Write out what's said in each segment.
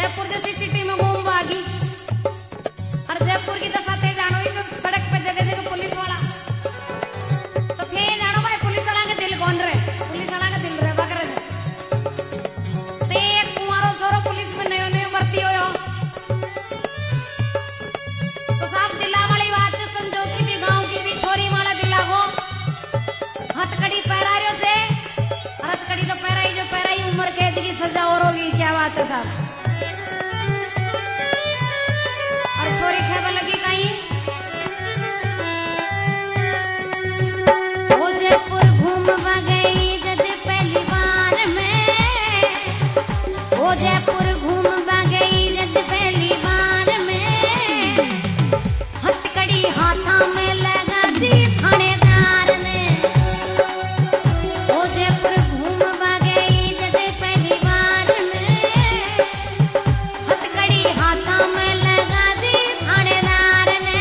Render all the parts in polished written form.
जयपुर जैसी सिटी में घूम भागी और जयपुर की दशा थे जानो इस सड़क पे जगह जगह पुलिस वाला तो थे जानो भाई पुलिस वाला के दिल कौन रहे पुलिस वाला के दिल रहे बकर ते एक कुंवारो सोरो पुलिस में नयो नयो भर्ती होयो तो साहब दिला वाली बात से संजोग की भी गांव की भी छोरी वाला दिला को हथकड़ी पहरारियों से और हथकड़ी तो पहराई उम्र कैद की सजा और होगी क्या बात है साहब और छोरी खेबा लगी कहीं वो जयपुर घूमवा गई जब पहली बार में वो जयपुर घूमवा गई जब पहली बार में हथकड़ी हाथा में लगा दी थानेदार ने वो जयपुर घूमवा गई जब पहली बार में हथकड़ी हाथा में लगा दी थानेदार ने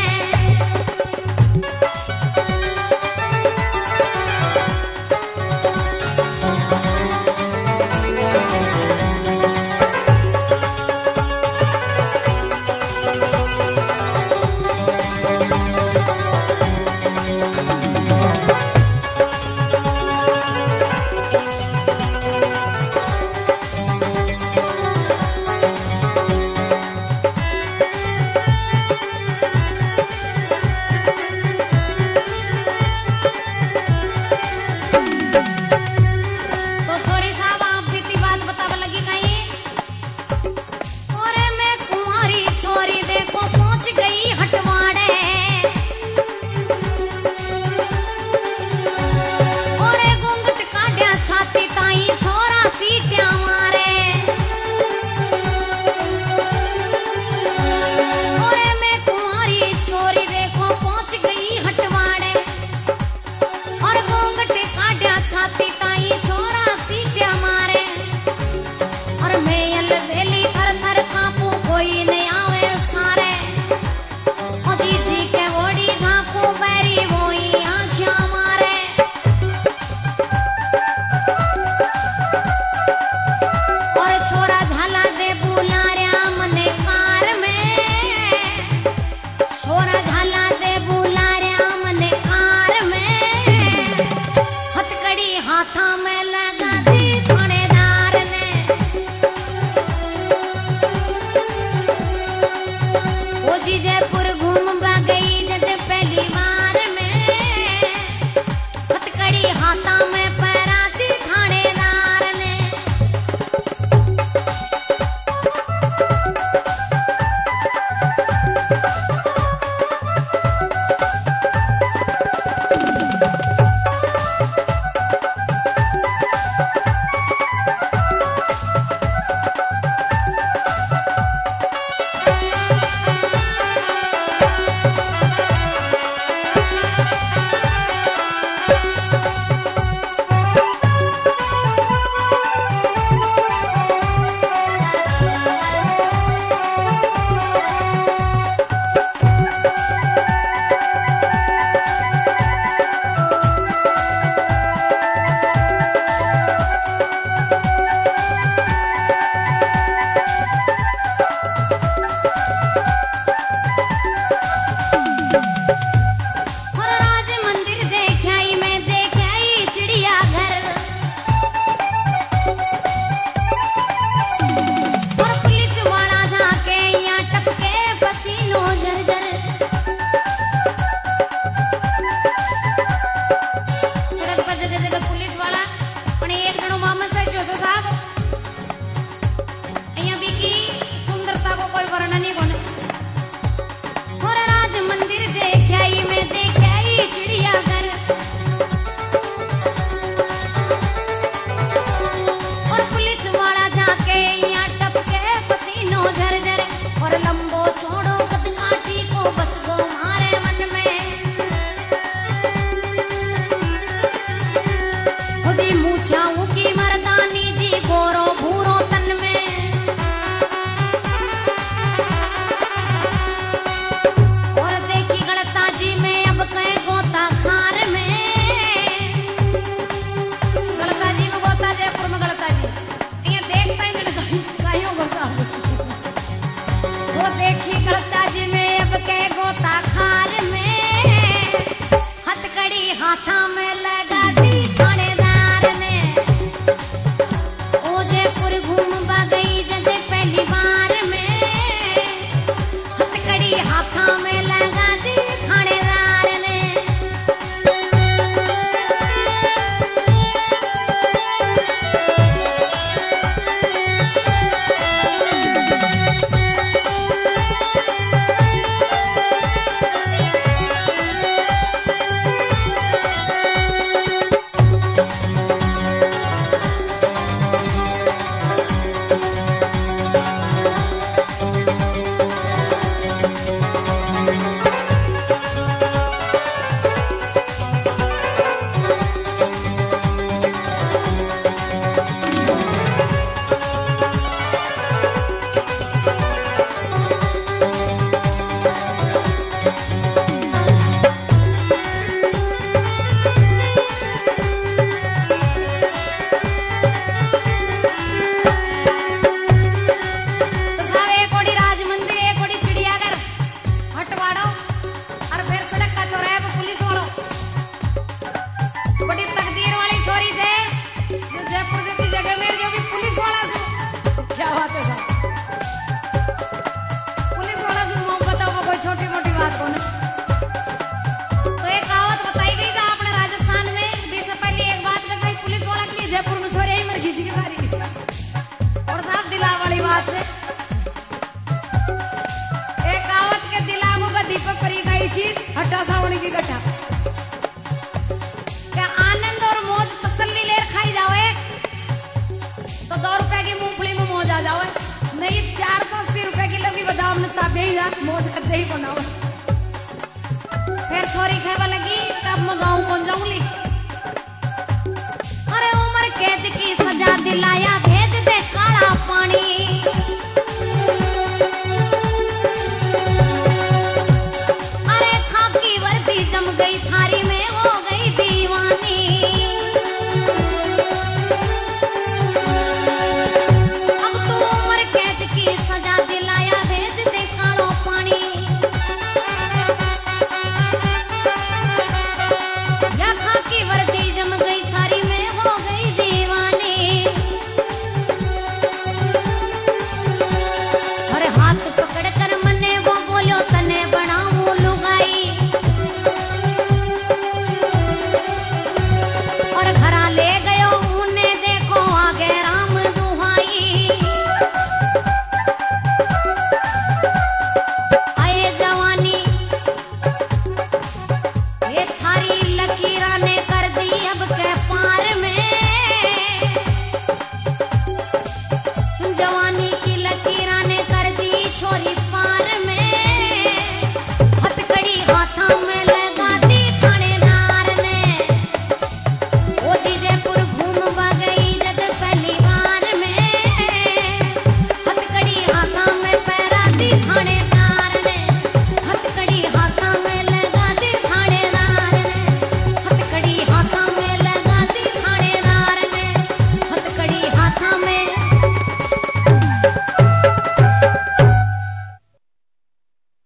मन चाबे ही जा मौज करते ही बनाओ। फिर छोरी खेवा लगी तब मैं गाँव कौन जाऊंगी। अरे उम्र कैद की सजा दिलाया भेज दे काला पानी।